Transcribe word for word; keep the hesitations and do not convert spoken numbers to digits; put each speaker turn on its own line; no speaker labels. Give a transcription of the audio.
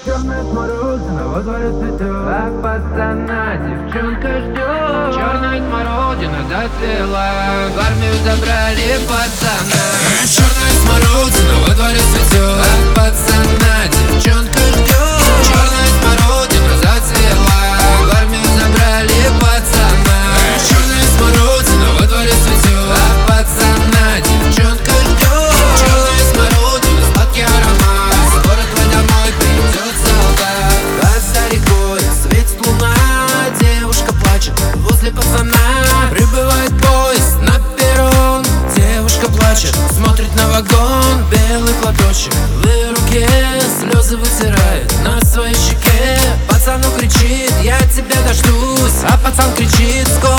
Черная смородина во дворе цветет, а пацана девчонка ждет. Черная смородина зацвела, в армию забрали пацана.
Черная смородина во дворе цветет,
а пацана девчонка ждет.
Черная смородина
зацвела, в армию забрали пацана.
Черная смородина во дворе цветет,
а пацана девчонка ждет.
Черная смородина,
сладкий аромат, скоро твой домой придет солдат. А за рекой светит луна, девушка плачет возле пацана.
Прибывает поезд на перрон,
Девушка плачет, смотрит на вагон. Белый платочек в ее руке, слезы вытирает на своей щеке. Пацану кричит: я тебя дождусь, а пацан кричит: скоро